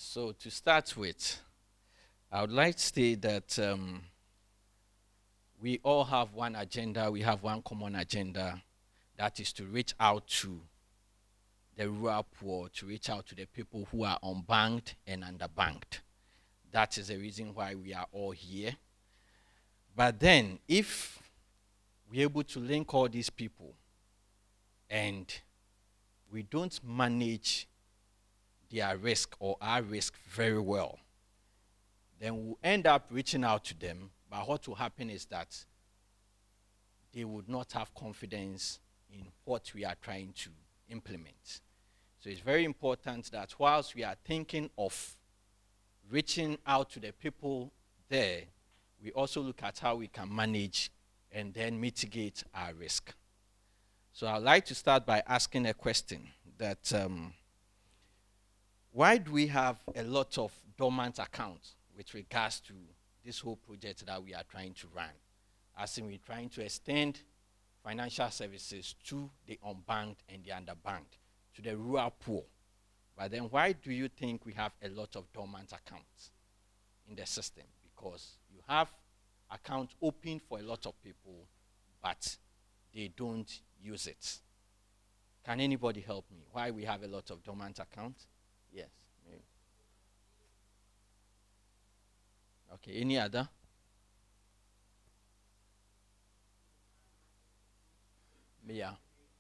So to start with, I would like to say that we all have one agenda, we have one common agenda, that is to reach out to the rural poor, to reach out to the people who are unbanked and underbanked. That is the reason why we are all here. But then, if we're able to link all these people and we don't manage their risk or our risk very well, then we'll end up reaching out to them. But what will happen is that they would not have confidence in what we are trying to implement. So it's very important that whilst we are thinking of reaching out to the people there, we also look at how we can manage and then mitigate our risk. So I'd like to start by asking a question that why do we have a lot of dormant accounts with regards to this whole project that we are trying to run? As in, we're trying to extend financial services to the unbanked and the underbanked, to the rural poor. But then why do you think we have a lot of dormant accounts in the system? Because you have accounts open for a lot of people, but they don't use it. Can anybody help me? Why we have a lot of dormant accounts? Yes, maybe. Okay, any other? Yeah.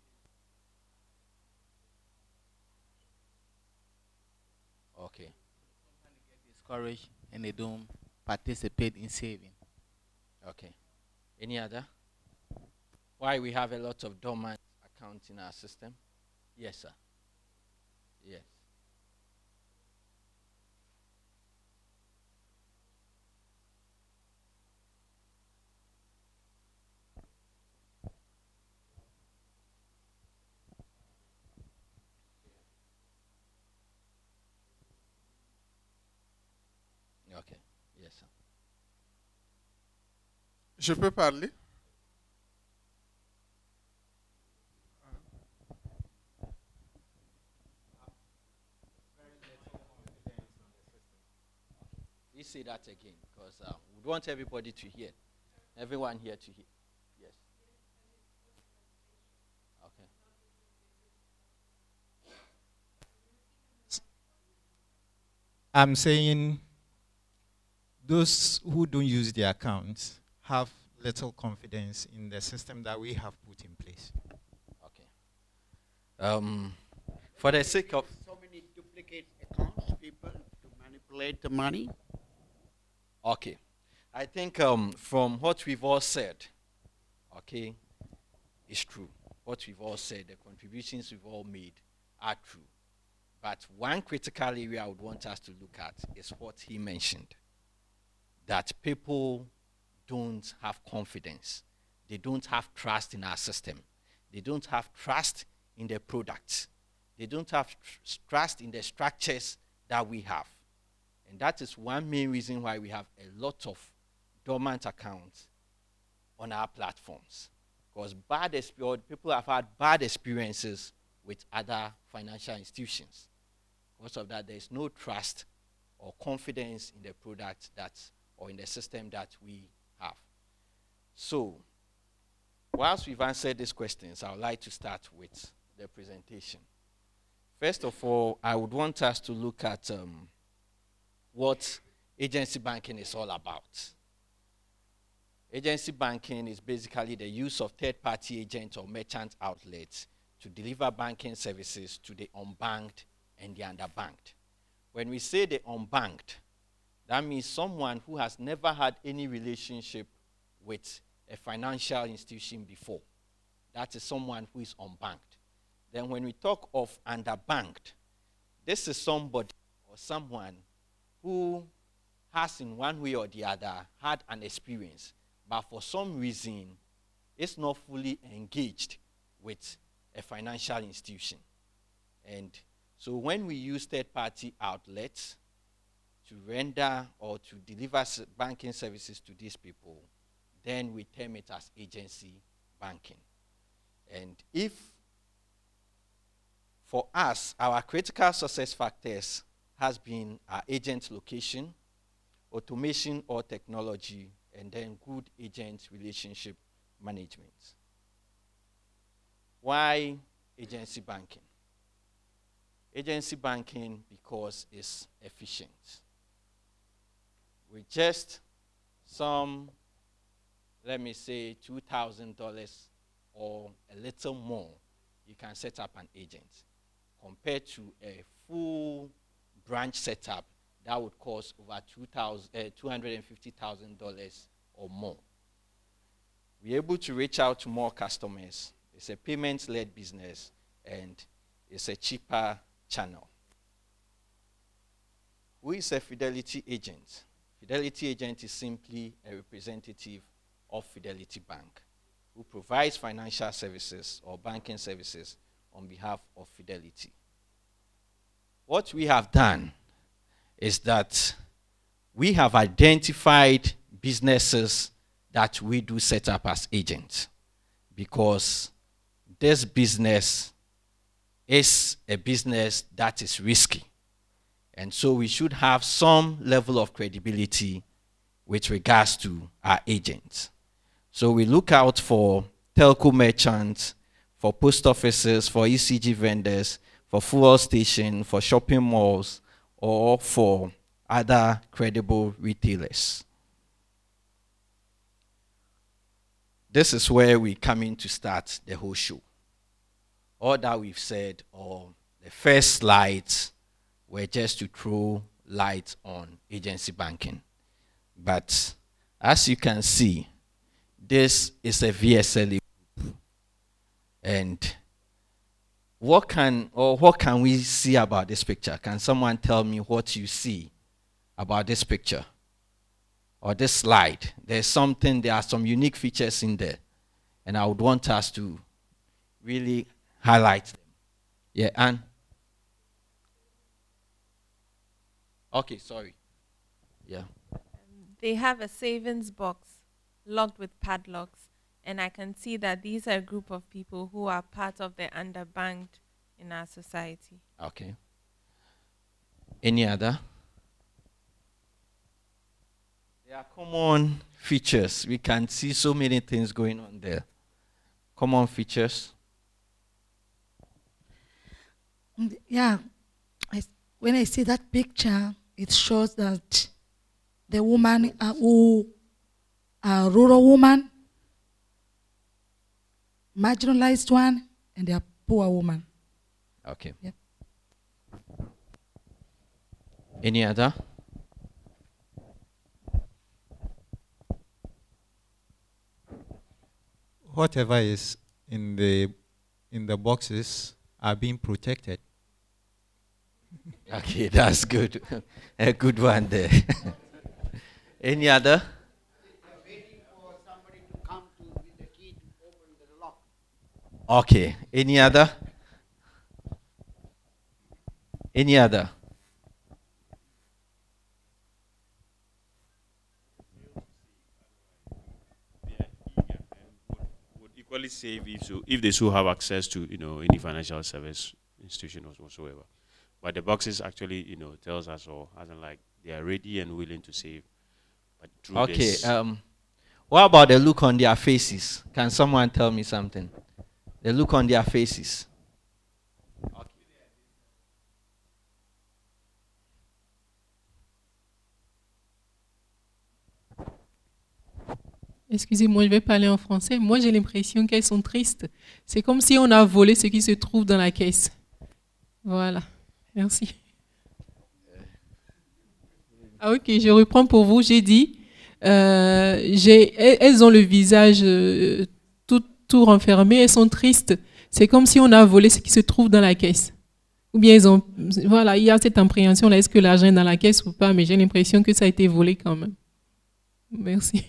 Okay. Discouraged and they don't participate in saving. Okay. Any other? Why we have a lot of dormant accounts in our system? Yes, sir. Yes. Okay. Yes, sir. Je peux parler? You say that again because we want everybody to hear. Everyone here to hear. Yes. Okay. I'm saying those who don't use their accounts have little confidence in the system that we have put in place. Okay. For the sake of So many duplicate accounts, people to manipulate the money. okay, I think from what we've all said, okay, is true. What we've all said, the contributions we've all made are true. But one critical area I would want us to look at is what he mentioned, that people don't have confidence. They don't have trust in our system. They don't have trust in the products. They don't have trust in the structures that we have. And that is one main reason why we have a lot of dormant accounts on our platforms. Because people have had bad experiences with other financial institutions. Because of that, there is no trust or confidence in the product or in the system that we have. So, whilst we've answered these questions, I would like to start with the presentation. First of all, I would want us to look at what agency banking is all about. Agency banking is basically the use of third-party agents or merchant outlets to deliver banking services to the unbanked and the underbanked. When we say the unbanked, that means someone who has never had any relationship with a financial institution before. That is someone who is unbanked. Then when we talk of underbanked, this is somebody or someone who has in one way or the other had an experience, but for some reason is not fully engaged with a financial institution. And so when we use third-party outlets to render or to deliver banking services to these people, then we term it as agency banking. And if, for us, our critical success factors has been our agent location, automation or technology, and then good agent relationship management. Why agency banking? Agency banking because it's efficient. With just some, let me say, $2,000 or a little more, you can set up an agent. Compared to a full branch setup, that would cost over $250,000 or more. We're able to reach out to more customers. It's a payments-led business, and it's a cheaper channel. Who is a Fidelity agent? Fidelity agent is simply a representative of Fidelity Bank who provides financial services or banking services on behalf of Fidelity. What we have done is that we have identified businesses that we do set up as agents, because this business is a business that is risky. And so we should have some level of credibility with regards to our agents. So we look out for telco merchants, for post offices, for ECG vendors, for fuel stations, for shopping malls, or for other credible retailers. This is where we come in to start the whole show. All that we've said, or the first slides, were just to throw light on agency banking. But as you can see, this is a VSLA group. And what can we see about this picture? Can someone tell me what you see about this picture or this slide? There are some unique features in there, and I would want us to really highlight them. Yeah, Anne? Okay, sorry. Yeah. They have a savings box locked with padlocks, and I can see that these are a group of people who are part of the underbanked in our society. Okay. Any other? There are common features. We can see so many things going on there. Common features. Yeah, when I see that picture, it shows that the woman who are rural woman, marginalized one, and they are poor woman. Okay. Yep. Any other? Whatever is in the boxes are being protected. Okay, that's good. A good one there. Any other? They're waiting for somebody to come with the key to open the lock. Okay. Any other? Any other? Would equally save if they should have access to any financial service institution or whatsoever. But the boxes actually tells us, or as in like they are ready and willing to save. But through Okay. this, What about the look on their faces? Can someone tell me something? The look on their faces. Excusez-moi, je vais parler en français. Moi, j'ai l'impression qu'elles sont tristes. C'est comme si on a volé ce qui se trouve dans la caisse. Voilà. Merci. Ah ok, je reprends pour vous. J'ai dit, elles ont le visage tout renfermé. Elles sont tristes. C'est comme si on a volé ce qui se trouve dans la caisse. Ou bien voilà, il y a cette appréhension-là. Est-ce que l'argent est dans la caisse ou pas? Mais j'ai l'impression que ça a été volé quand même. Merci.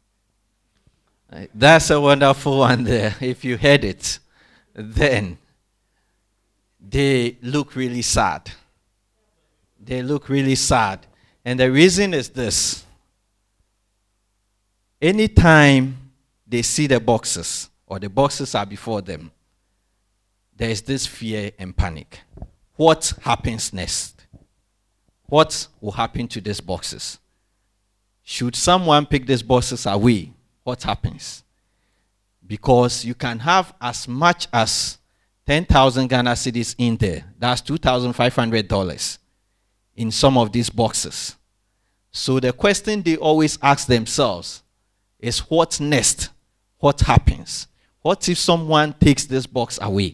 That's a wonderful one there. If you heard it, then they look really sad. They look really sad. And the reason is this. Anytime they see the boxes, or the boxes are before them, there is this fear and panic. What happens next? what will happen to these boxes? Should someone pick these boxes away, what happens? Because you can have as much as 10,000 Ghana cedis in there. That's $2,500 in some of these boxes. So the question they always ask themselves is, what's next? What happens? What if someone takes this box away?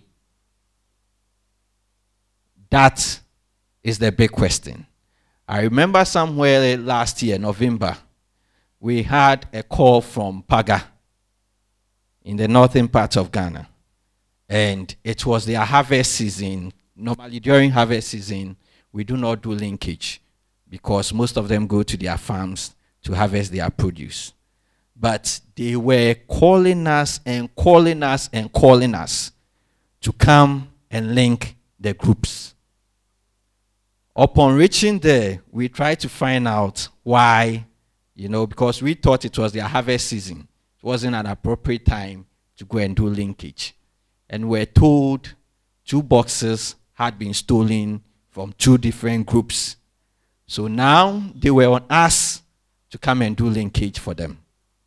That is the big question. I remember somewhere last year, November, we had a call from Paga in the northern part of Ghana. And it was their harvest season. Normally during harvest season, we do not do linkage because most of them go to their farms to harvest their produce. But they were calling us and calling us and calling us to come and link the groups. Upon reaching there, we tried to find out why, because we thought it was their harvest season. It wasn't an appropriate time to go and do linkage. And we're told 2 boxes had been stolen from 2 different groups. So now they were on us to come and do linkage for them.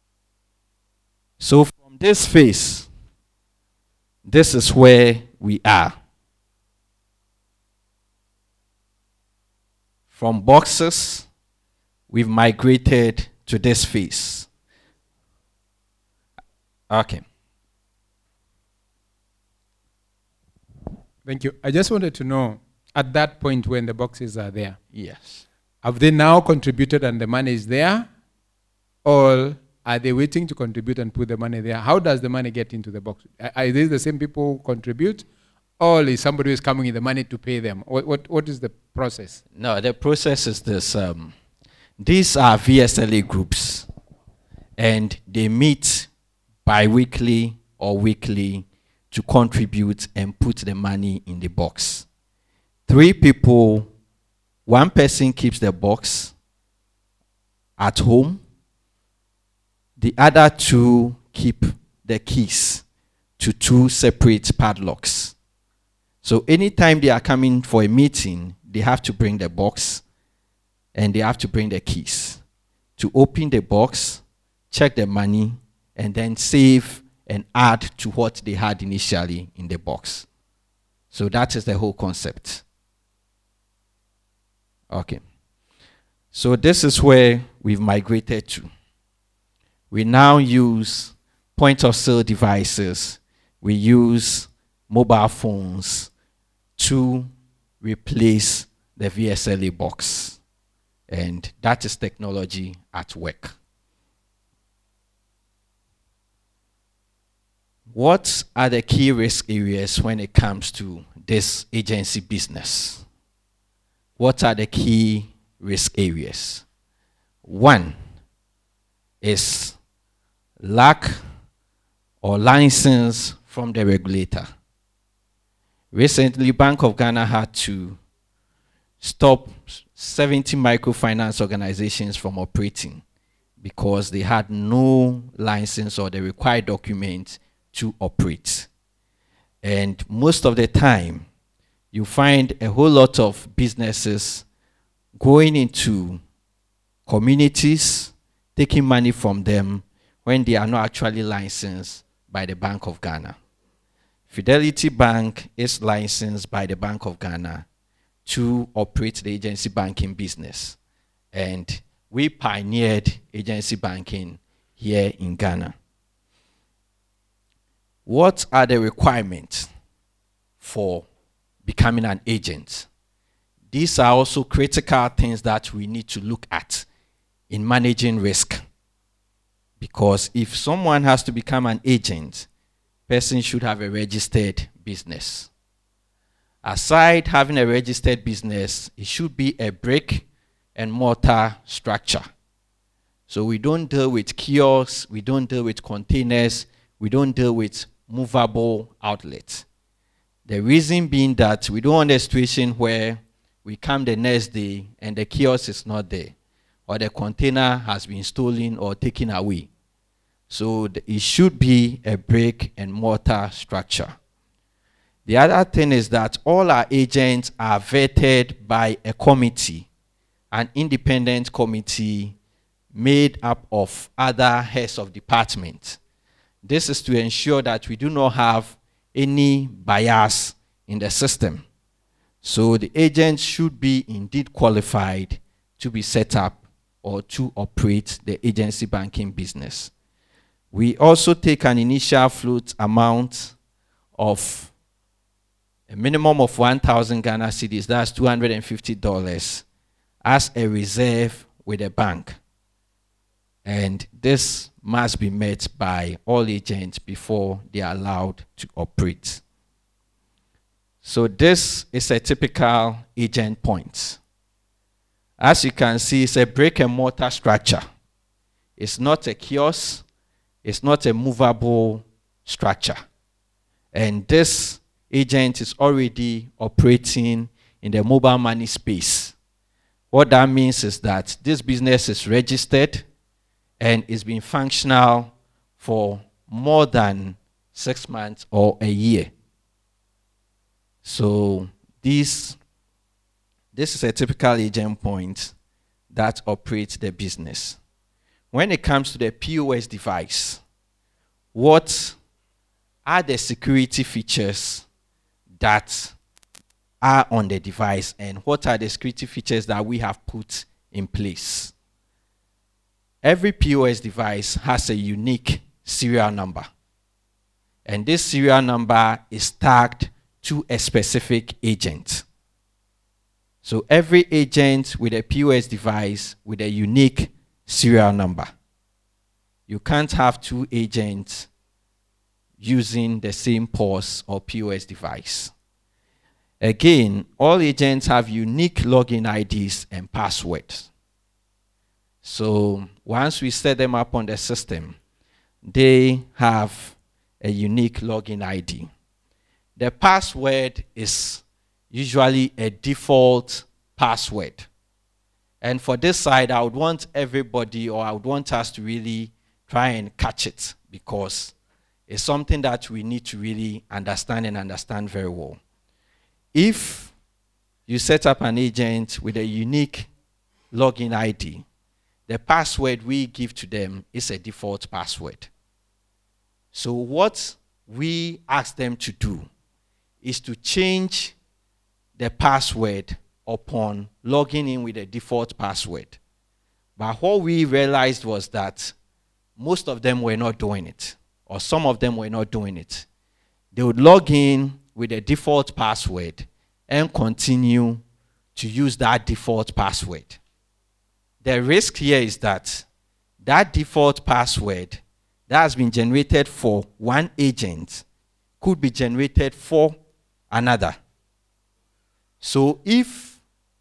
So from this phase, this is where we are. From boxes, we've migrated to this phase. Okay. Thank you. I just wanted to know, at that point when the boxes are there, Yes. have they now contributed and the money is there? Or are they waiting to contribute and put the money there? How does the money get into the box? Are these the same people who contribute? Or is somebody who is coming with the money to pay them? What is the process? No, the process is this. These are VSLA groups, and they meet bi-weekly or weekly to contribute and put the money in the box. 3 people, 1 person keeps the box at home. The other 2 keep the keys to 2 separate padlocks. So anytime they are coming for a meeting, they have to bring the box and they have to bring the keys to open the box, check the money, and then save and add to what they had initially in the box. So that is the whole concept. Okay. So this is where we've migrated to. We now use point of sale devices. We use mobile phones to replace the VSLA box. And that is technology at work. What are the key risk areas when it comes to this agency business? What are the key risk areas? 1 is lack or license from the regulator. Recently, Bank of Ghana had to stop 70 microfinance organizations from operating because they had no license or the required documents to operate. And most of the time, you find a whole lot of businesses going into communities, taking money from them when they are not actually licensed by the Bank of Ghana. Fidelity Bank is licensed by the Bank of Ghana to operate the agency banking business. And we pioneered agency banking here in Ghana. What are the requirements for becoming an agent? These are also critical things that we need to look at in managing risk. Because if someone has to become an agent, person should have a registered business. Aside having a registered business, it should be a brick and mortar structure. So we don't deal with kiosks, we don't deal with containers, we don't deal with movable outlets. The reason being that we don't want a situation where we come the next day and the kiosk is not there, or the container has been stolen or taken away. So it should be a brick and mortar structure. The other thing is that all our agents are vetted by a committee an independent committee made up of other heads of department. This is to ensure that we do not have any bias in the system. So the agent should be indeed qualified to be set up or to operate the agency banking business. We also take an initial float amount of a minimum of 1,000 Ghana cedis, that's $250, as a reserve with the bank. And this must be met by all agents before they are allowed to operate. So this is a typical agent point. As you can see, it's a brick and mortar structure. It's not a kiosk. It's not a movable structure. And this agent is already operating in the mobile money space. What that means is that this business is registered and it's been functional for more than 6 months or a year. So this is a typical agent point that operates the business. When it comes to the POS device, what are the security features that are on the device, and what are the security features that we have put in place? Every POS device has a unique serial number, and this serial number is tagged to a specific agent. So every agent with a POS device with a unique serial number. You can't have two agents using the same POS or POS device. Again, all agents have unique login IDs and passwords. So once we set them up on the system, they have a unique login ID. The password is usually a default password. And for this side, I would want everybody, or I would want us to really try and catch it, because it's something that we need to really understand and understand very well. If you set up an agent with a unique login ID, the password we give to them is a default password. So what we ask them to do is to change the password upon logging in with a default password. But what we realized was that most of them were not doing it, or some of them were not doing it. They would log in with a default password and continue to use that default password. The risk here is that that default password that has been generated for one agent could be generated for another. So if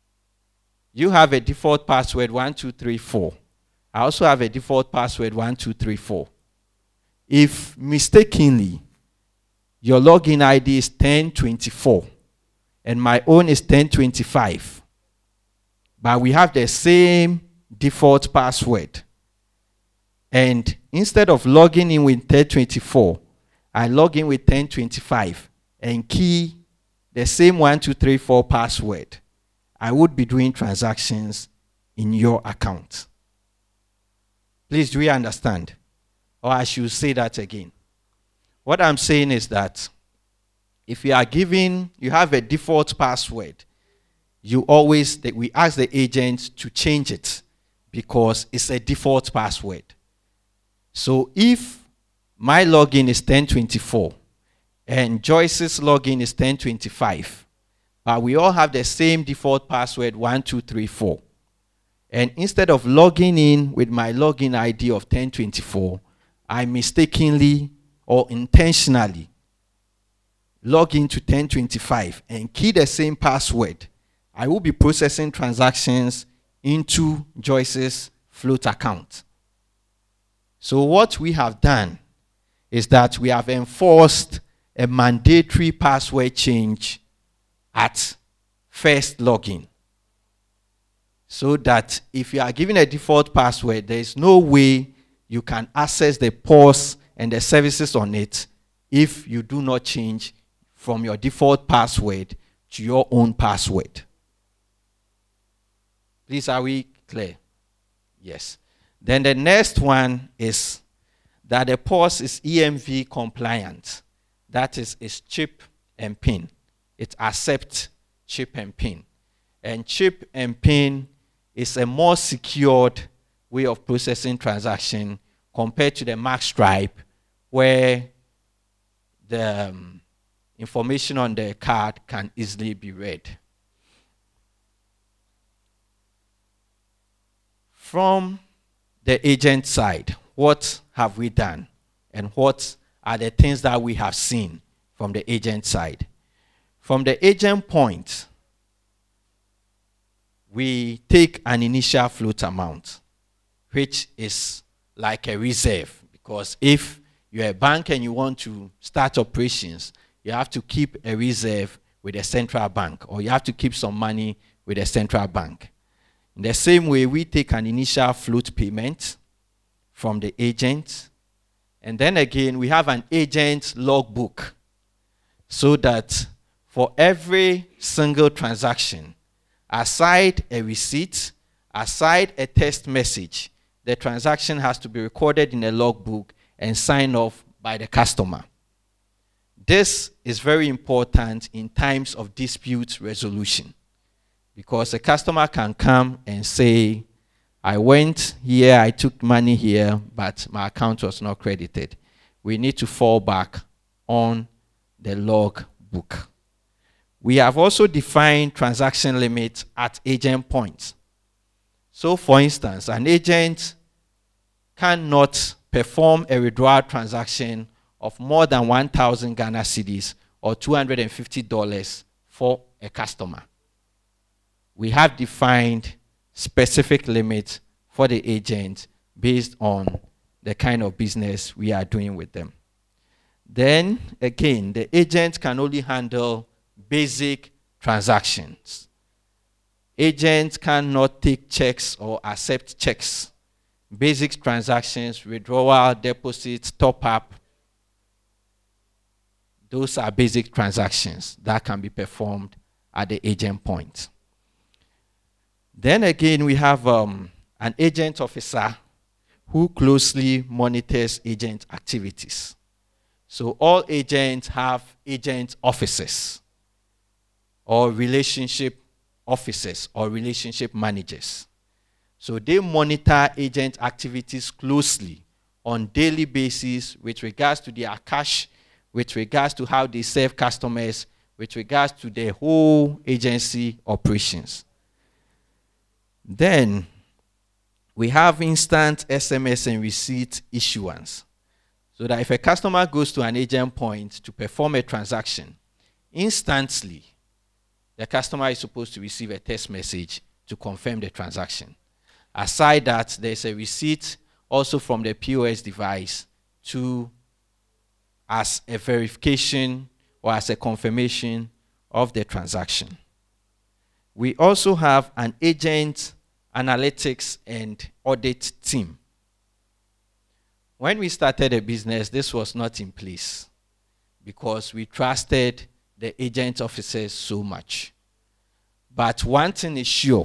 you have a default password 1234, I also have a default password 1234. If mistakenly your login ID is 1024 and my own is 1025, but we have the same default password, and instead of logging in with 1024, I log in with 1025 and key the same 1234 password, I would be doing transactions in your account. Please, do you understand? Or I should say that again. What I'm saying is that if you have a default password, we ask the agent to change it because it's a default password. So if my login is 1024 and Joyce's login is 1025, but we all have the same default password 1234, and instead of logging in with my login ID of 1024, I mistakenly or intentionally log into 1025 and key the same password, I will be processing transactions into Joyce's float account. So what we have done is that we have enforced a mandatory password change at first login, so that if you are given a default password, there is no way you can access the POS and the services on it if you do not change from your default password to your own password. Please, are we clear? Yes. Then the next one is that the POS is EMV compliant. That is chip and PIN. It accepts chip and PIN. And chip and PIN is a more secured way of processing transaction compared to the Mark Stripe, where the information on the card can easily be read. From the agent side, what have we done? And what are the things that we have seen from the agent side? From the agent point, we take an initial float amount, which is like a reserve. Because if you're a bank and you want to start operations, you have to keep a reserve with a central bank, or you have to keep some money with a central bank. In the same way, we take an initial float payment from the agent, and then again, we have an agent logbook, so that for every single transaction, aside a receipt, aside a text message, the transaction has to be recorded in a logbook and signed off by the customer. This is very important in times of dispute resolution, because a customer can come and say, I went here, I took money here, but my account was not credited. We need to fall back on the log book. We have also defined transaction limits at agent points. So for instance, an agent cannot perform a withdrawal transaction of more than 1,000 Ghana cedis or $250 for a customer. We have defined specific limits for the agent based on the kind of business we are doing with them. Then again, the agent can only handle basic transactions. Agents cannot take checks or accept checks. Basic transactions, withdrawal, deposits, top up, those are basic transactions that can be performed at the agent point. Then again, we have an agent officer who closely monitors agent activities. So all agents have agent officers or relationship officers or relationship managers. So they monitor agent activities closely on daily basis with regards to their cash, with regards to how they serve customers, with regards to the whole agency operations. Then we have instant SMS and receipt issuance. So that if a customer goes to an agent point to perform a transaction, instantly the customer is supposed to receive a text message to confirm the transaction. Aside that, there's a receipt also from the POS device as a verification or as a confirmation of the transaction. We also have an agent analytics and audit team. When we started a business, this was not in place because we trusted the agent officers so much. But one thing is sure,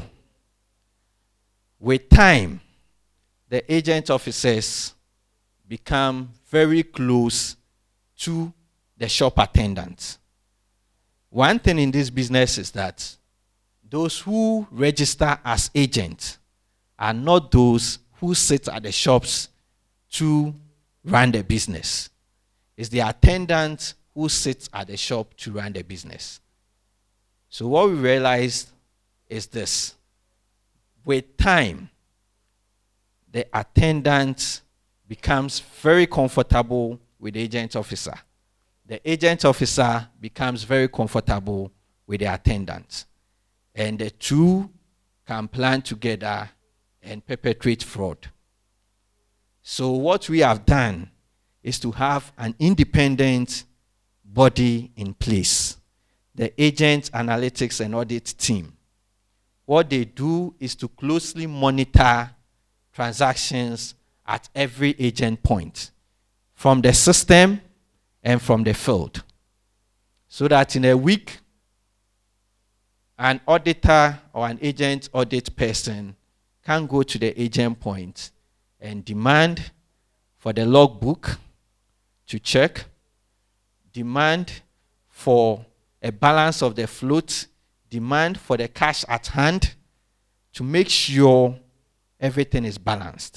with time, the agent officers become very close to the shop attendants. One thing in this business is that those who register as agents are not those who sit at the shops to run the business. It's the attendant who sits at the shop to run the business. So what we realized is this. With time, the attendant becomes very comfortable with the agent officer. The agent officer becomes very comfortable with the attendant. And the two can plan together and perpetrate fraud. So what we have done is to have an independent body in place, the agent analytics and audit team. What they do is to closely monitor transactions at every agent point, from the system and from the field, so that in a week, an auditor or an agent audit person can go to the agent point and demand for the logbook to check, demand for a balance of the float, demand for the cash at hand to make sure everything is balanced.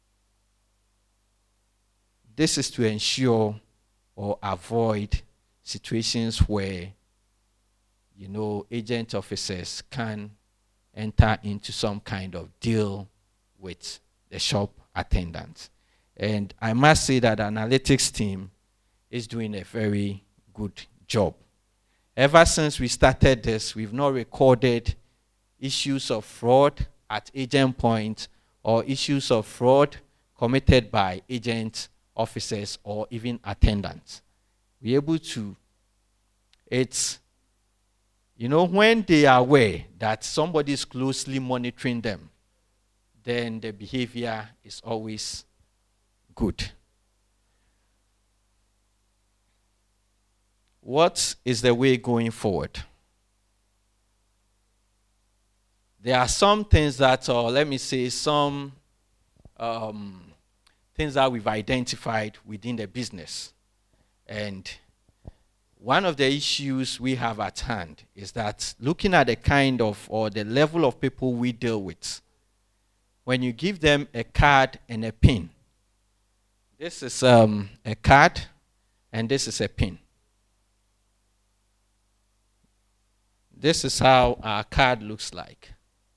This is to ensure or avoid situations where, agent officers can enter into some kind of deal with the shop attendant. And I must say that the analytics team is doing a very good job. Ever since we started this, we've not recorded issues of fraud at agent point or issues of fraud committed by agent officers or even attendants. We're able to, when they are aware that somebody is closely monitoring them, then the behavior is always good. What is the way going forward? There are some things that, or let me say, some things that we've identified within the business. And one of the issues we have at hand is that looking at the kind of, or the level of people we deal with, when you give them a card and a pin, this is a card and this is a pin. This is how our card looks like.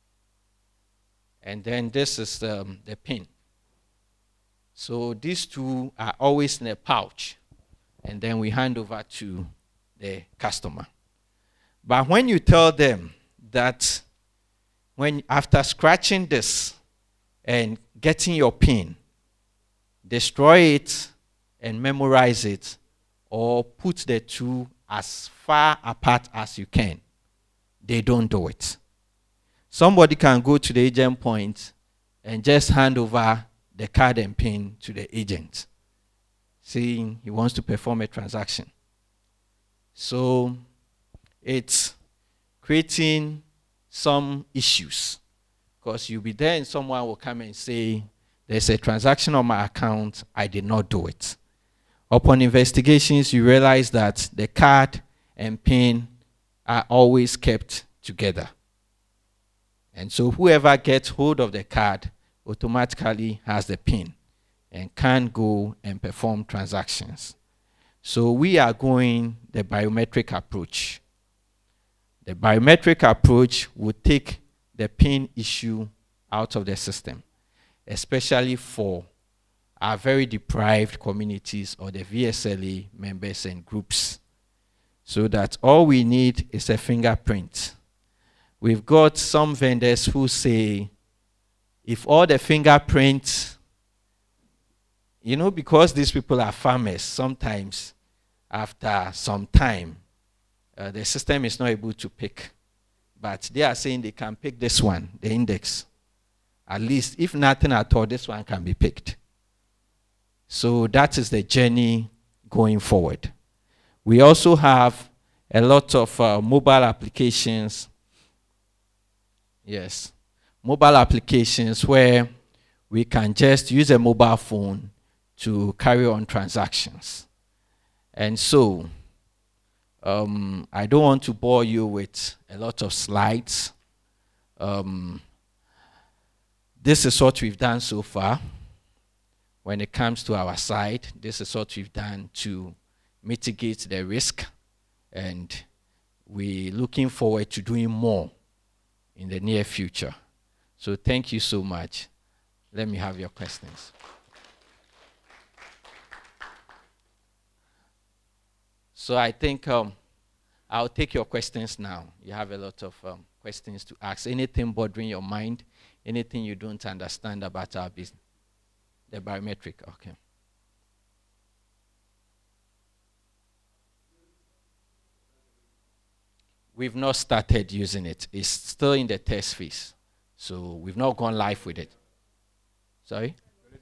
And then this is the pin. So these two are always in a pouch. And then we hand over to the customer. But when you tell them that after scratching this and getting your pin, destroy it and memorize it, or put the two as far apart as you can, they don't do it. Somebody can go to the agent point and just hand over the card and pin to the agent, saying he wants to perform a transaction. So it's creating some issues, because you'll be there and someone will come and say, there's a transaction on my account, I did not do it. Upon investigations, you realize that the card and pin are always kept together. And so whoever gets hold of the card automatically has the pin and can go and perform transactions. So we are going the biometric approach. The biometric approach would take the pin issue out of the system, especially for our very deprived communities or the VSLA members and groups, so that all we need is a fingerprint. We've got some vendors who say, if all the fingerprints, because these people are farmers, sometimes after some time, the system is not able to pick. But they are saying they can pick this one, the index. At least, if nothing at all, this one can be picked. So that is the journey going forward. We also have a lot of mobile applications. Yes, mobile applications where we can just use a mobile phone to carry on transactions. And so, I don't want to bore you with a lot of slides. This is what we've done so far. When it comes to our side, this is what we've done to mitigate the risk. And we're looking forward to doing more in the near future. So thank you so much. Let me have your questions. So I think I'll take your questions now. You have a lot of questions to ask. Anything bothering your mind? Anything you don't understand about our business? The biometric, okay. We've not started using it. It's still in the test phase. So we've not gone live with it. Sorry?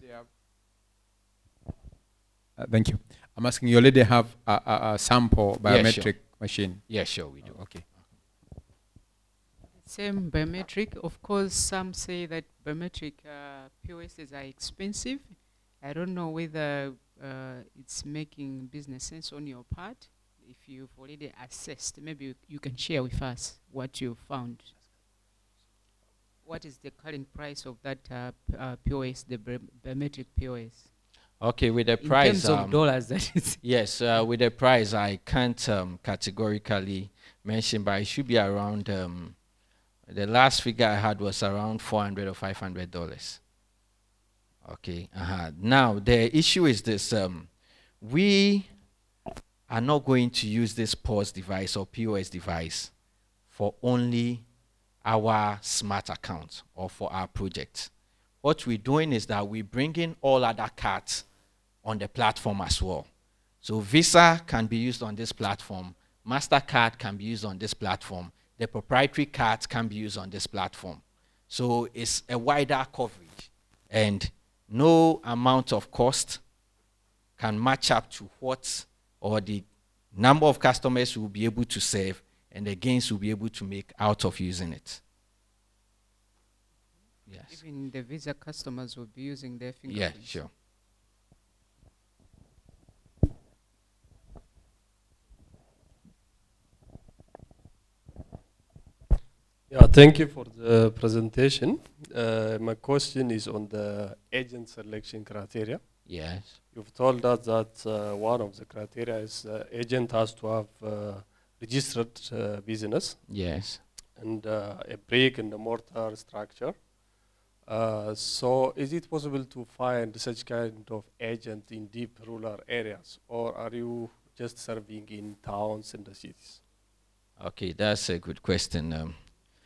Thank you. I'm asking, you already have a sample biometric sure. machine? Yeah, sure, we do. Okay. Same biometric. Of course, some say that biometric POSs are expensive. I don't know whether it's making business sense on your part. If you've already assessed, maybe you can share with us what you found. What is the current price of that POS, the biometric POS? Okay, with the price, in terms of dollars, that is. Yes, with the price, I can't categorically mention, but it should be around. The last figure I had was around $400 or $500. Okay. Now the issue is this: we are not going to use this POS device or POS device for only our smart account or for our project. What we're doing is that we're bringing all other cards on the platform as well. So Visa can be used on this platform, MasterCard can be used on this platform, the proprietary cards can be used on this platform. So it's a wider coverage, and no amount of cost can match up to what or the number of customers we'll be able to serve and the gains we'll be able to make out of using it. Yes. Even the Visa customers will be using their fingerprints. Yeah, sure. Yeah, thank you for the presentation. My question is on the agent selection criteria. Yes. You've told us that one of the criteria is agent has to have registered business. Yes. And a brick and a mortar structure. So is it possible to find such kind of agent in deep rural areas, or are you just serving in towns and the cities? Okay, that's a good question.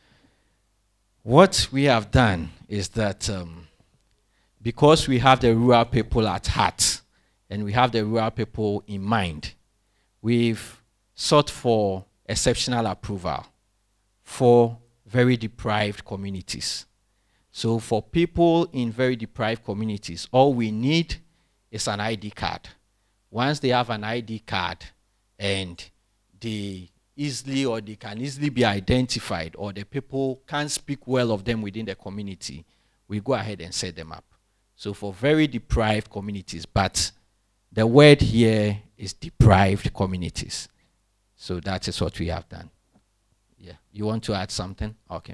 What we have done is that because we have the rural people at heart and we have the rural people in mind, we've sought for exceptional approval for very deprived communities. So for people in very deprived communities, all we need is an ID card. Once they have an ID card and they can easily be identified, or the people can speak well of them within the community, we go ahead and set them up. So for very deprived communities, but the word here is deprived communities. So that is what we have done. Yeah. You want to add something? Okay.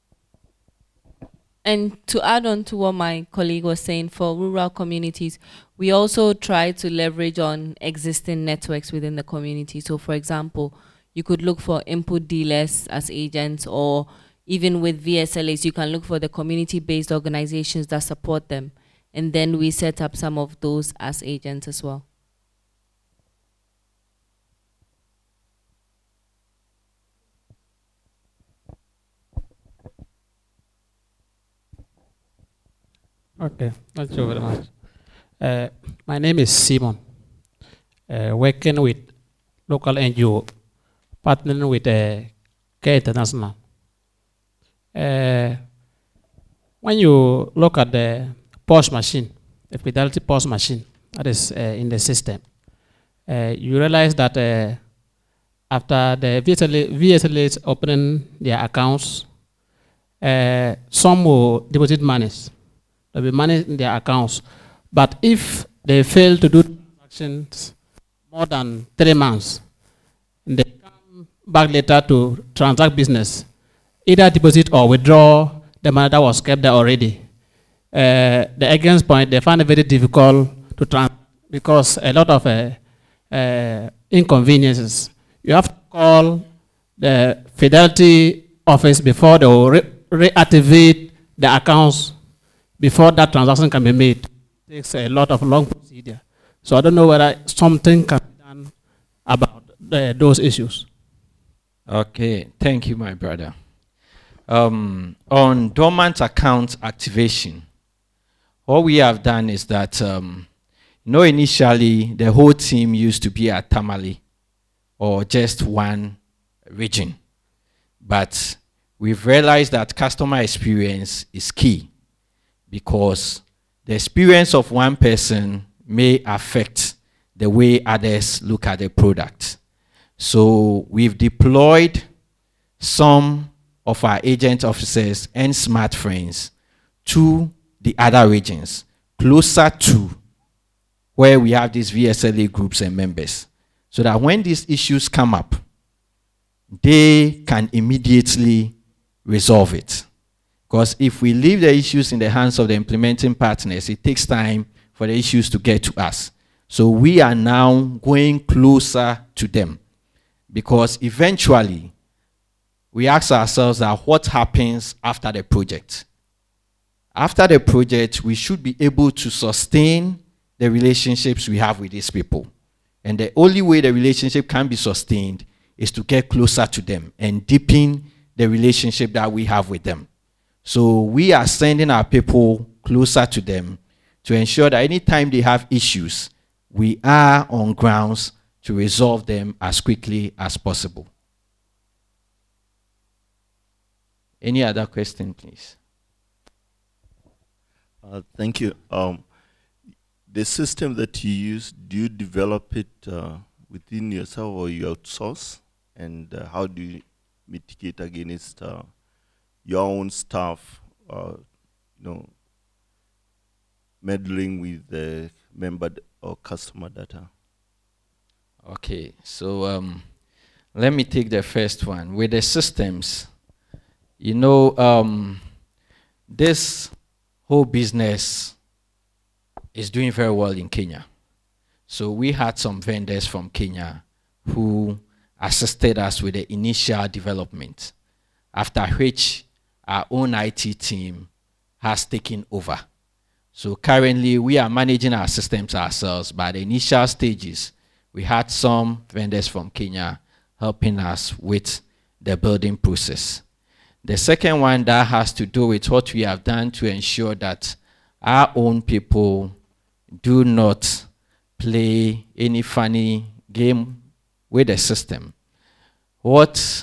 And to add on to what my colleague was saying, for rural communities, we also try to leverage on existing networks within the community. So for example, you could look for input dealers as agents, or even with VSLAs, you can look for the community-based organizations that support them. And then we set up some of those as agents as well. Okay, thank you very much. My name is Simon, working with local NGO, partnering with Care International. When you look at the POS machine, the Fidelity POS machine that is in the system, you realize that after the VSLAs opening their accounts, some will deposit monies. They'll be money in their accounts. But if they fail to do transactions more than 3 months, they come back later to transact business, either deposit or withdraw the money that was kept there already. The against point, they find it very difficult to transact because a lot of inconveniences. You have to call the Fidelity office before they will reactivate the accounts. Before that transaction can be made, it takes a lot of long procedure. So I don't know whether something can be done about those issues. Okay, thank you, my brother. On dormant account activation, what we have done is that, initially the whole team used to be at Tamale or just one region. But we've realized that customer experience is key, because the experience of one person may affect the way others look at the product. So we've deployed some of our agent officers and smart friends to the other regions, closer to where we have these VSLA groups and members, so that when these issues come up, they can immediately resolve it. Because if we leave the issues in the hands of the implementing partners, it takes time for the issues to get to us. So we are now going closer to them, because eventually we ask ourselves that what happens after the project? After the project, we should be able to sustain the relationships we have with these people. And the only way the relationship can be sustained is to get closer to them and deepen the relationship that we have with them. So we are sending our people closer to them to ensure that anytime they have issues, we are on grounds to resolve them as quickly as possible. Any other question, please? Thank you. The system that you use, do you develop it within yourself or you outsource? And how do you mitigate against your own staff, meddling with the member or customer data? Okay, so let me take the first one. With the systems, this whole business is doing very well in Kenya. So we had some vendors from Kenya who assisted us with the initial development, after which our own IT team has taken over. So currently we are managing our systems ourselves. By the initial stages, we had some vendors from Kenya helping us with the building process. The second one that has to do with what we have done to ensure that our own people do not play any funny game with the system. What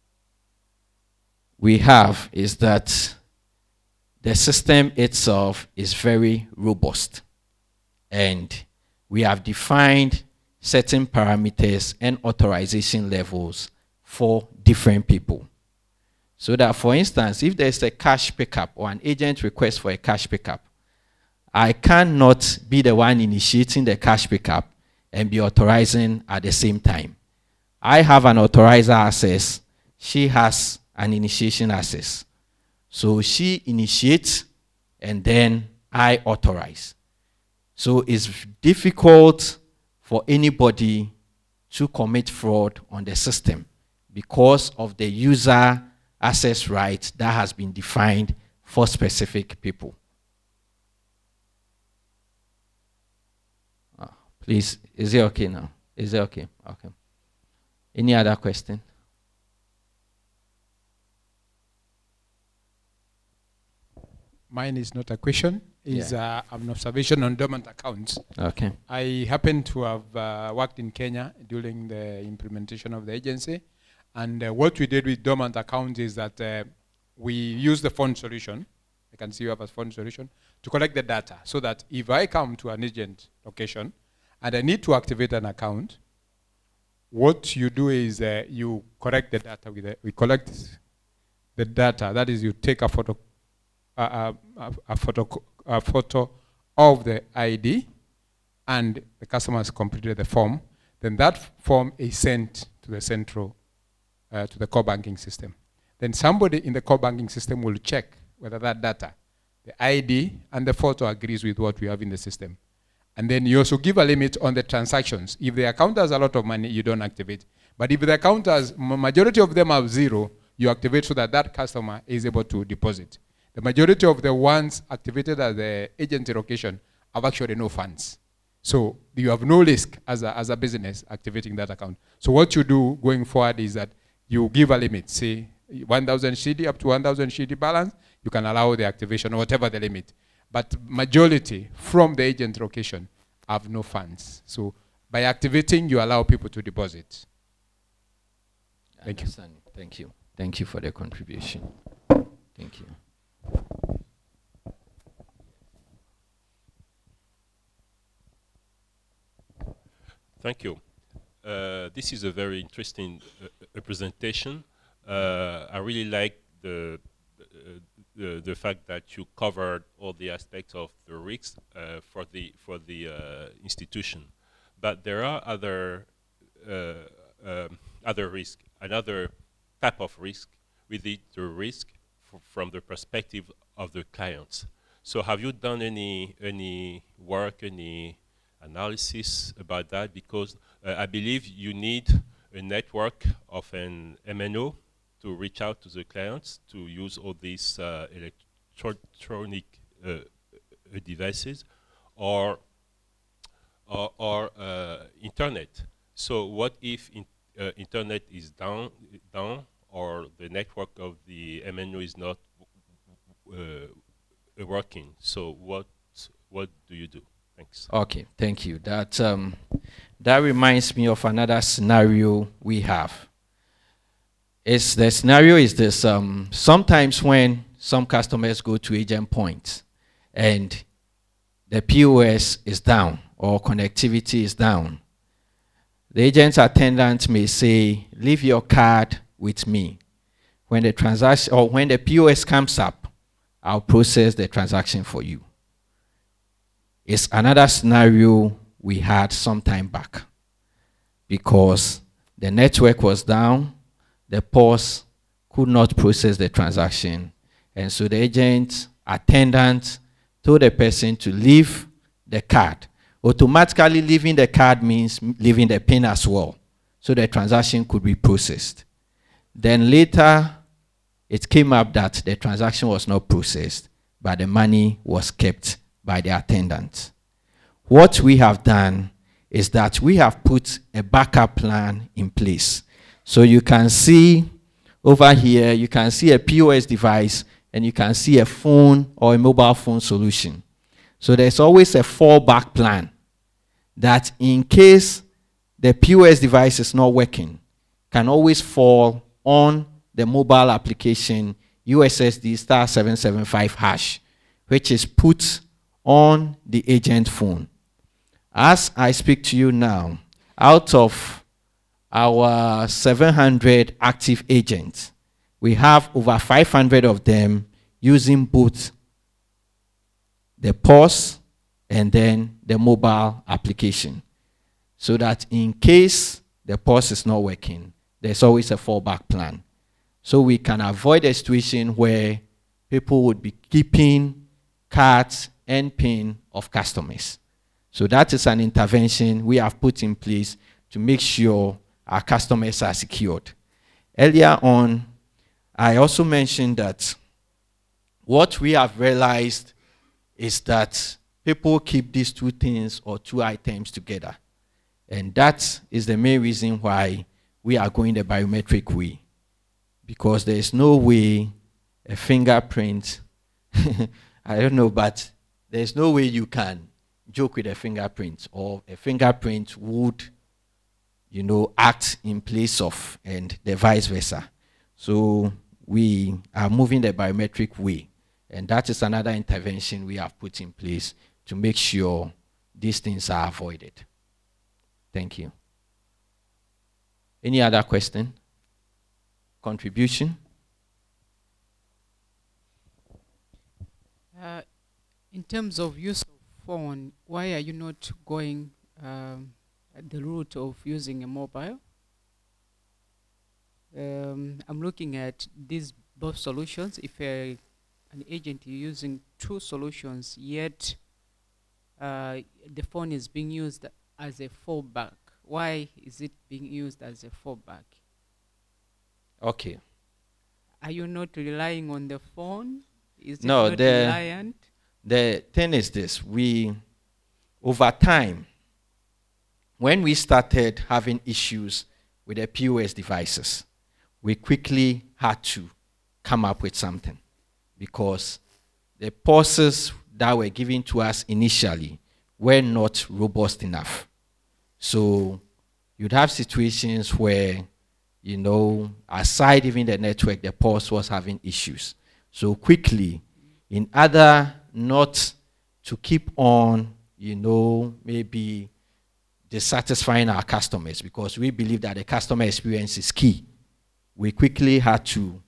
we have is that the system itself is very robust, and we have defined certain parameters and authorization levels for different people. So that, for instance, if there's a cash pickup or an agent request for a cash pickup, I cannot be the one initiating the cash pickup and be authorizing at the same time. I have an authorizer access. She has an initiation access. So she initiates and then I authorize. So it's difficult for anybody to commit fraud on the system because of the user access right that has been defined for specific people. Please, is it okay now? Is it okay? Okay. Any other question? Mine is not a question. It's an observation on dormant accounts. Okay. I happen to have worked in Kenya during the implementation of the agency. And what we did with dormant accounts is that we use the phone solution. I can see you have a phone solution to collect the data, so that if I come to an agent location and I need to activate an account, what you do is you correct the data with we collect the data. That is, you take a photo of the ID, and the customer has completed the form. Then that form is sent to the central, to the core banking system. Then somebody in the core banking system will check whether that data, the ID and the photo, agrees with what we have in the system. And then you also give a limit on the transactions. If the account has a lot of money, you don't activate. But if the account has, majority of them have zero, you activate so that that customer is able to deposit. The majority of the ones activated at the agency location have actually no funds. So you have no risk as a business activating that account. So what you do going forward is that you give a limit, say 1,000 CD up to 1,000 CD balance, you can allow the activation or whatever the limit. But majority from the agent location have no funds. So by activating, you allow people to deposit. Thank you. Thank you. Thank you for the contribution. Thank you. Thank you. This is a very interesting presentation. I really like the fact that you covered all the aspects of the risks for the institution, but there are other risk, another type of risk with the risk from the perspective of the clients. So have you done any work, any analysis about that? Because I believe you need a network of an MNO to reach out to the clients to use all these electronic devices or internet. So what if internet is down or the network of the MNO is not working? So what do you do? Thanks. Okay, thank you. That reminds me of another scenario we have. The scenario is this: sometimes when some customers go to agent points and the POS is down or connectivity is down, the agent attendant may say, "Leave your card with me. When the transaction or when the POS comes up, I'll process the transaction for you." It's another scenario we had some time back because the network was down, the POS could not process the transaction, and so the agent attendant told the person to leave the card. Automatically leaving the card means leaving the PIN as well, so the transaction could be processed. Then later, it came up that the transaction was not processed, but the money was kept by the attendant. What we have done is that we have put a backup plan in place. So you can see over here, you can see a POS device and you can see a phone or a mobile phone solution. So there's always a fallback plan that in case the POS device is not working, can always fall on the mobile application USSD *775#, which is put on the agent phone. As I speak to you now, out of our 700 active agents, we have over 500 of them using both the POS and then the mobile application, so that in case the POS is not working, there's always a fallback plan. So we can avoid a situation where people would be keeping cards and PIN of customers. So that is an intervention we have put in place to make sure our customers are secured. Earlier on, I also mentioned that what we have realized is that people keep these two things or two items together. And that is the main reason why we are going the biometric way. Because there is no way a fingerprint, I don't know, but there's no way you can joke with a fingerprint, or a fingerprint would, act in place of, and the vice versa. So we are moving the biometric way, and that is another intervention we have put in place to make sure these things are avoided. Thank you. Any other question? Contribution? In terms of use of phone, why are you not going the route of using a mobile? I'm looking at these both solutions. If an agent is using two solutions, yet the phone is being used as a fallback, why is it being used as a fallback? Okay. Are you not relying on the phone? Is it No, not reliant? The thing is this: over time, when we started having issues with the POS devices, we quickly had to come up with something, because the POSes that were given to us initially were not robust enough. So you'd have situations where, aside even the network, the POS was having issues. So quickly, in order not to keep on, maybe dissatisfying our customers, because we believe that the customer experience is key, we quickly had to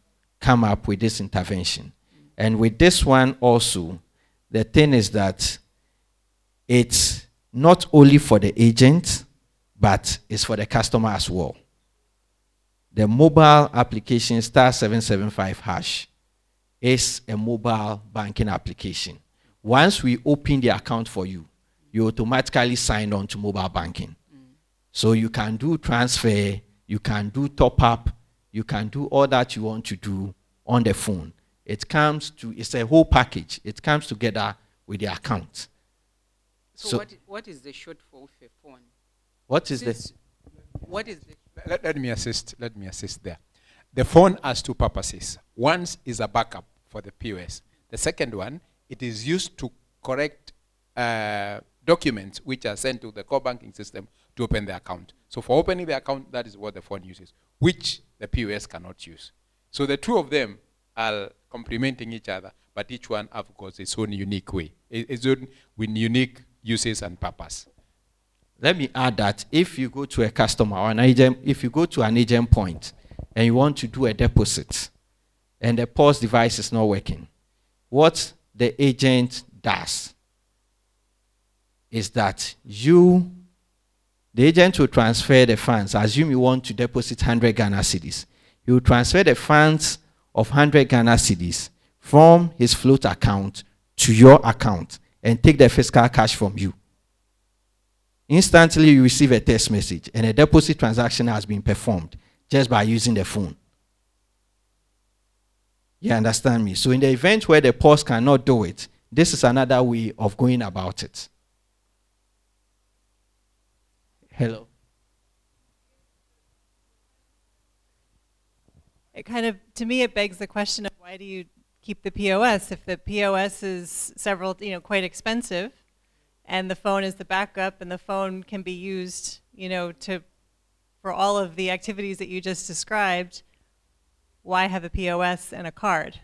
come up with this intervention. And with this one also, the thing is that it's not only for the agent, but it's for the customer as well. The mobile application *775# is a mobile banking application. Once we open the account for you, you automatically sign on to mobile banking. So you can do transfer, you can do top up, you can do all that you want to do on the phone. It's a whole package. It comes together with the account. So what is the short for a phone? What is What is the Let me assist there. The phone has two purposes. One is a backup for the POS. The second one, it is used to correct documents which are sent to the core banking system to open the account. So for opening the account, that is what the phone uses, which the POS cannot use. So the two of them are complementing each other, but each one, of course, its own unique way, its own with unique uses and purpose. Let me add that if you go to a customer or an agent, if you go to an agent point and you want to do a deposit and the POS device is not working, what the agent does is that the agent will transfer the funds. Assume you want to deposit 100 Ghana cedis. You will transfer the funds of 100 Ghana cedis from his float account to your account and take the physical cash from you. Instantly, you receive a text message and a deposit transaction has been performed just by using the phone. You understand me? So in the event where the POS cannot do it, this is another way of going about it. Hello? It kind of, to me, it begs the question of why do you keep the POS if the POS is quite expensive, and the phone is the backup, and the phone can be used, for all of the activities that you just described. Why have a POS and a card?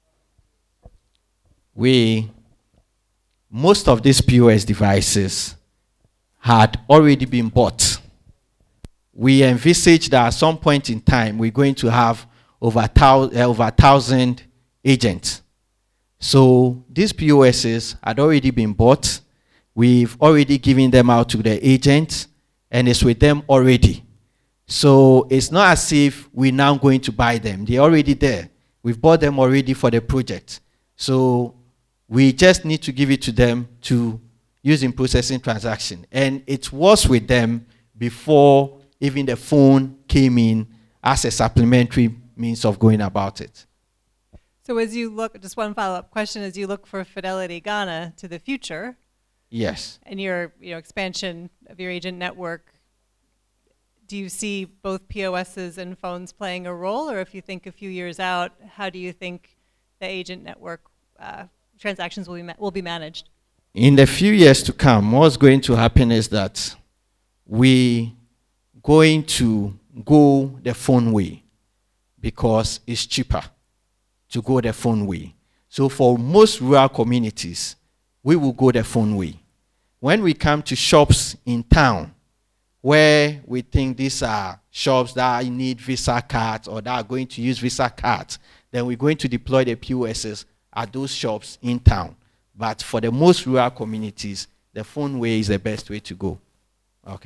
Most of these POS devices had already been bought. We envisage that at some point in time, we're going to have over 1,000 agents. So these POSs had already been bought. We've already given them out to the agents, and it's with them already. So it's not as if we're now going to buy them. They're already there. We've bought them already for the project. So we just need to give it to them to use in processing transaction. And it was with them before even the phone came in as a supplementary means of going about it. So as you look, just one follow-up question, as you look for Fidelity Ghana to the future, yes, and your expansion of your agent network, do you see both POSs and phones playing a role? Or if you think a few years out, how do you think the agent network transactions will be managed? In the few years to come, what's going to happen is that we're going to go the phone way because it's cheaper to go the phone way. So for most rural communities, we will go the phone way. When we come to shops in town, where we think these are shops that need Visa cards or that are going to use Visa cards, then we're going to deploy the POSs at those shops in town. But for the most rural communities, the phone way is the best way to go. Okay.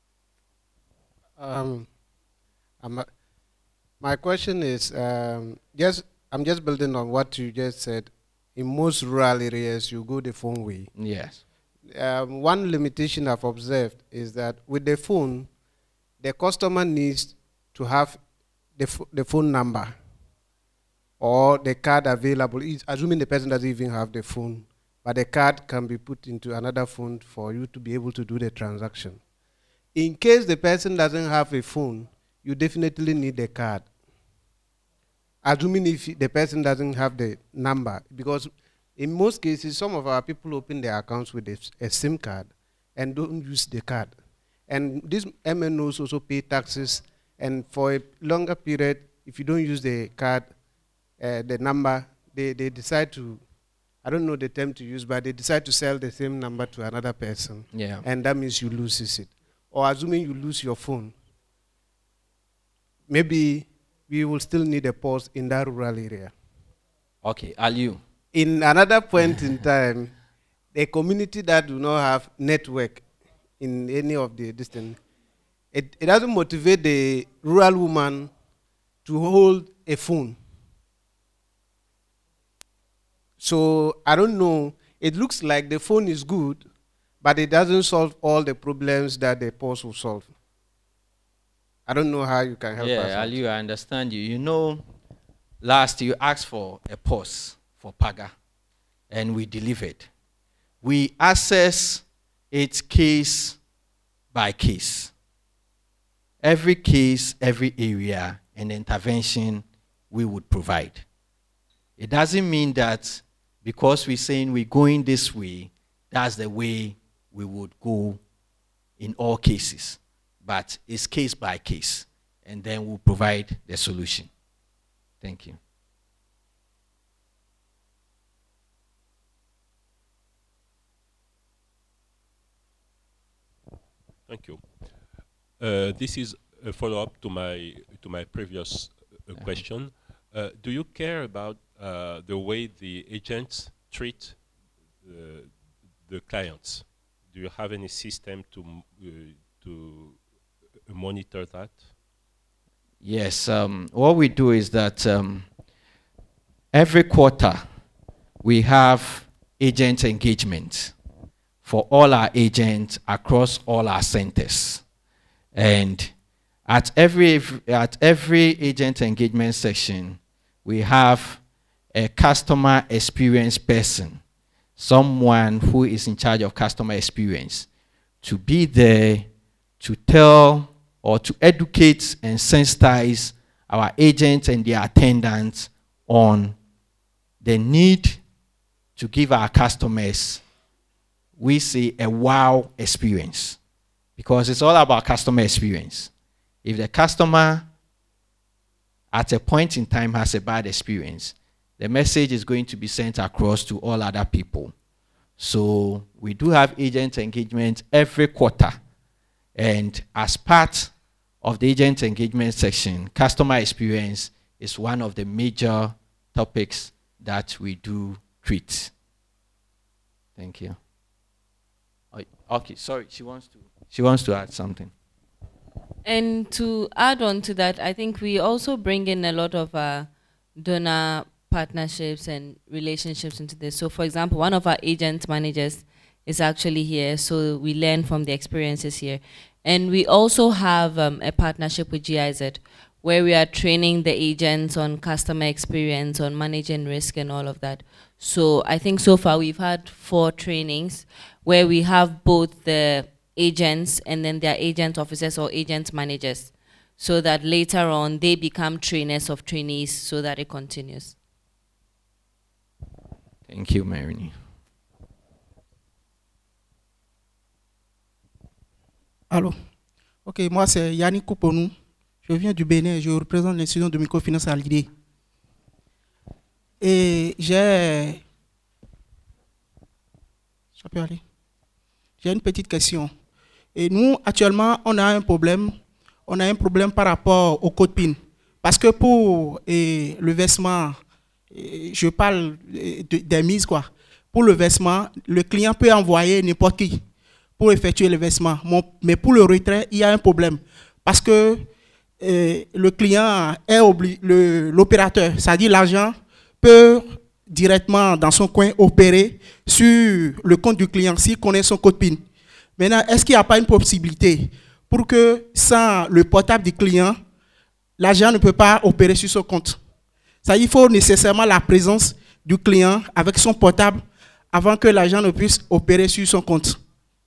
My question is, I'm just building on what you just said. In most rural areas, you go the phone way. Yes. One limitation I've observed is that with the phone, the customer needs to have the phone number or the card available, assuming the person doesn't even have the phone, but the card can be put into another phone for you to be able to do the transaction. In case the person doesn't have a phone, you definitely need the card. Assuming if the person doesn't have the number, because in most cases, some of our people open their accounts with a SIM card and don't use the card. And these MNOs also pay taxes, and for a longer period, if you don't use the card, the number, they decide to, I don't know the term to use, but they decide to sell the same number to another person. Yeah. And that means you lose it. Or assuming you lose your phone, maybe we will still need a POS in that rural area. Okay, Aliu. In another point in time, a community that do not have network in any of the distance, it doesn't motivate the rural woman to hold a phone. So I don't know, it looks like the phone is good, but it doesn't solve all the problems that the POS will solve. I don't know how you can help us. Yeah, Aliu, I understand you. You know, last you asked for a POS for Paga, and we delivered. We assess it case by case. Every case, every area, and intervention we would provide. It doesn't mean that because we're saying we're going this way, that's the way we would go in all cases. But it's case by case, and then we'll provide the solution. Thank you. Thank you. This is a follow-up to my previous question. Do you care about the way the agents treat the clients? Do you have any system to monitor that? Yes. What we do is that every quarter we have agent engagement for all our agents across all our centers. And at every agent engagement session, we have a customer experience person, someone who is in charge of customer experience, to be there to tell or to educate and sensitize our agents and their attendants on the need to give our customers, we say, a wow experience. Because it's all about customer experience. If the customer at a point in time has a bad experience, the message is going to be sent across to all other people. So we do have agent engagement every quarter. And as part of the agent engagement section, customer experience is one of the major topics that we do treat. Thank you. Okay, sorry, she wants to add something. And to add on to that, I think we also bring in a lot of donor partnerships and relationships into this. So for example, one of our agent managers is actually here, so we learn from the experiences here. And we also have a partnership with GIZ, where we are training the agents on customer experience, on managing risk and all of that. So I think so far we've had 4 trainings where we have both the agents and then their agent officers or agent managers, so that later on they become trainers of trainees, so that it continues. Thank you, Marini. Allô. Ok, moi c'est Yannick Kouponou. Je viens du Bénin, je représente l'institution de microfinance à l'idée. Et j'ai une petite question. Et nous, actuellement, on a un problème par rapport au code PIN. Parce que pour le versement, je parle des mises, quoi. Pour le versement, le client peut envoyer n'importe qui pour effectuer le versement. Mais pour le retrait, il y a un problème. Parce que le client est l'opérateur, c'est-à-dire l'argent peut directement dans son coin opérer sur le compte du client s'il connaît son code PIN. Maintenant, est-ce qu'il n'y a pas une possibilité pour que sans le portable du client, l'argent ne peut pas opérer sur son compte? Ça, il faut nécessairement la présence du client avec son portable avant que l'argent ne puisse opérer sur son compte.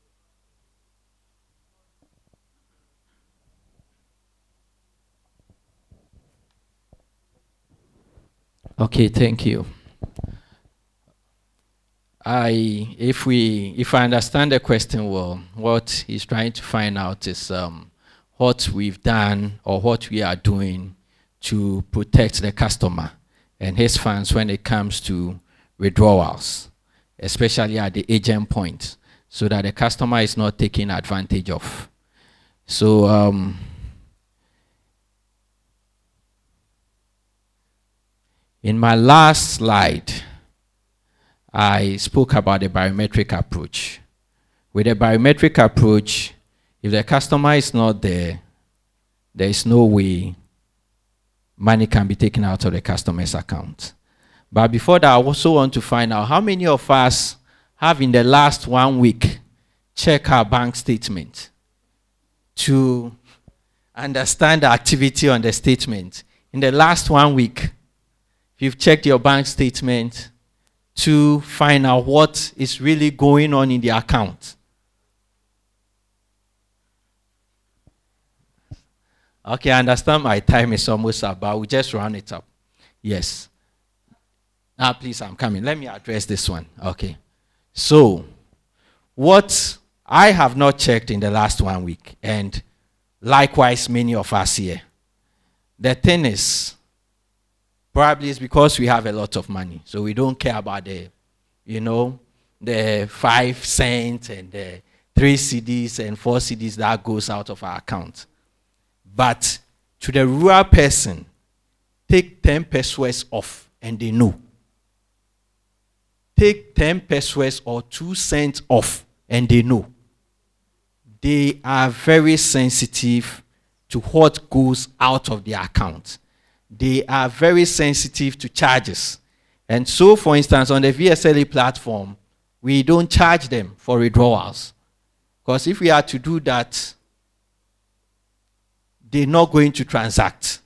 Okay, thank you. If I understand the question well, what he's trying to find out is what we've done or what we are doing to protect the customer and his funds when it comes to withdrawals, especially at the agent point, so that the customer is not taken advantage of. So In my last slide, I spoke about the biometric approach. With a biometric approach, if the customer is not there, there is no way money can be taken out of the customer's account. But before that, I also want to find out how many of us have in the last 1 week checked our bank statement to understand the activity on the statement. In the last 1 week, if you've checked your bank statement to find out what is really going on in the account. Okay, I understand my time is almost up, but we'll just round it up. Yes. Now, please, I'm coming. Let me address this one. Okay. So, what I have not checked in the last 1 week, and likewise many of us here, the thing is, probably it's because we have a lot of money, so we don't care about the, the 5 cents and the 3 CDs and 4 CDs that goes out of our account. But to the rural person, take 10 pesos off and they know. Take 10 pesos or 2 cents off and they know. They are very sensitive to what goes out of their account. They are very sensitive to charges. And so, for instance, on the VSLA platform, we don't charge them for withdrawals. Because if we are to do that, they're not going to transact.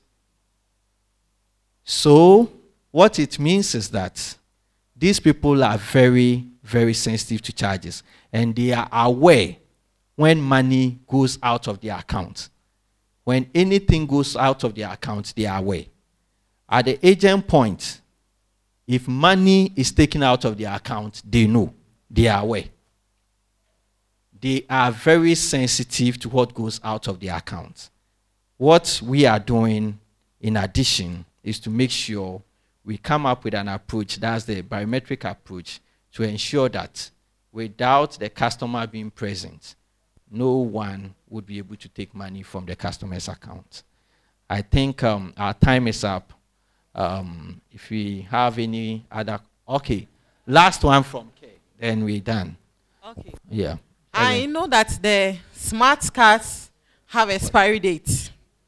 So, what it means is that these people are very, very sensitive to charges. And they are aware when money goes out of their account. When anything goes out of their account, they are aware. At the agent point, if money is taken out of their account, they know. They are aware. They are very sensitive to what goes out of their account. What we are doing, in addition, is to make sure we come up with an approach, that's the biometric approach, to ensure that without the customer being present, no one would be able to take money from the customer's account. I think our time is up. If we have any other, okay. Last one from Kay, then we're done. Okay. Yeah. I know that the smart cards have expiry dates.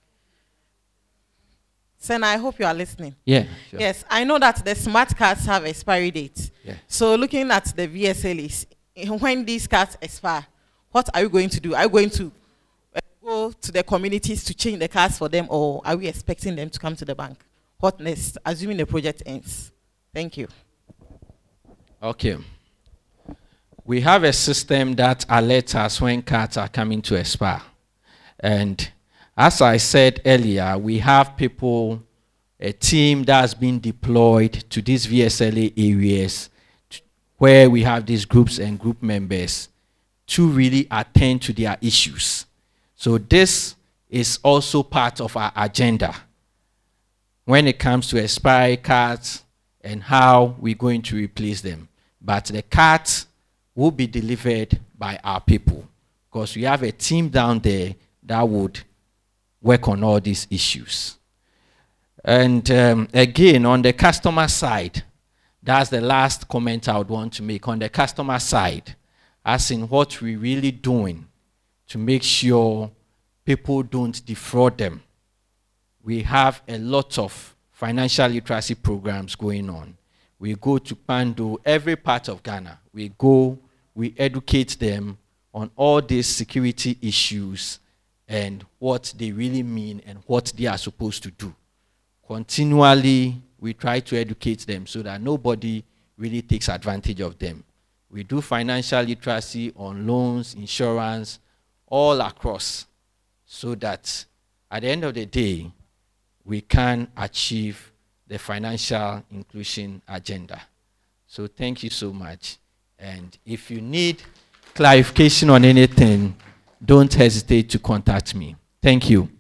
Sen, I hope you are listening. Yeah. Sure. Yes, I know that the smart cards have expiry dates. Yeah. So looking at the VSLAs, when these cards expire, what are you going to do? Are you going to go to the communities to change the cards for them, or are we expecting them to come to the bank? What next, assuming the project ends? Thank you. Okay. We have a system that alerts us when cards are coming to expire. And as I said earlier, we have people, a team that's been deployed to these VSLA areas where we have these groups and group members to really attend to their issues. So this is also part of our agenda when it comes to expiry cards and how we're going to replace them. But the cards will be delivered by our people because we have a team down there that would work on all these issues. And again, on the customer side, that's the last comment I would want to make. On the customer side, as in what we're really doing to make sure people don't defraud them. We have a lot of financial literacy programs going on. We go to Pando, every part of Ghana. We go, we educate them on all these security issues and what they really mean and what they are supposed to do. Continually, we try to educate them so that nobody really takes advantage of them. We do financial literacy on loans, insurance, all across, so that at the end of the day, we can achieve the financial inclusion agenda. So thank you so much. And if you need clarification on anything, don't hesitate to contact me. Thank you.